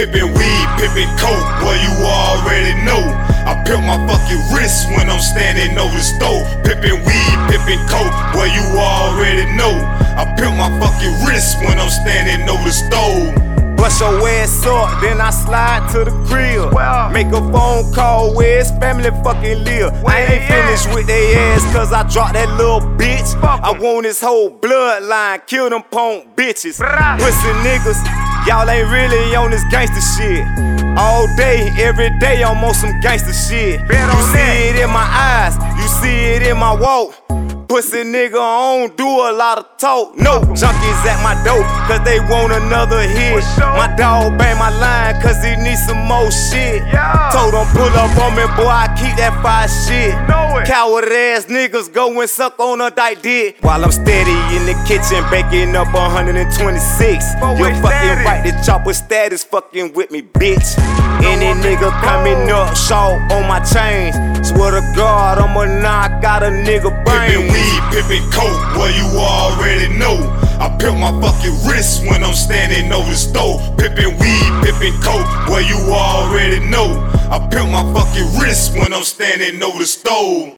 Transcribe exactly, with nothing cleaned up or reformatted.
pippin' weed, pippin' coke, boy, you already know. I pimp my fucking wrist when I'm standing over the stove. Pippin' weed, pippin' coke, boy, you already know. I pimp my fucking wrist when I'm standing over the stove. Bust your ass up, then I slide to the crib. Well, make a phone call where his family fucking live. I ain't finished with they ass cause I dropped that little bitch. I want his whole bloodline, kill them punk bitches. Pussy niggas, y'all ain't really on this gangster shit. All day, every day I'm on some gangster shit. You see it in my eyes, you see it in my walk. Pussy nigga, I don't do a lot of talk. No junkies at my door, cause they want another hit. My dog bang my line, cause he needs some more shit. Told him pull up on me, boy, I keep that fire shit. Coward ass niggas go and suck on a dyke dick. While I'm steady in the kitchen, baking up one hundred twenty-six. You're fucking right, the chopper status fucking with me, bitch. Any nigga coming up short on my chains, swear to God, I'ma knock out a nigga brain. Pippin' coke, boy, you already know. I pimp my fucking wrist when I'm standing over the stove. Pippin' weed, pippin' coke, boy, you already know. I pimp my fucking wrist when I'm standing over the stove.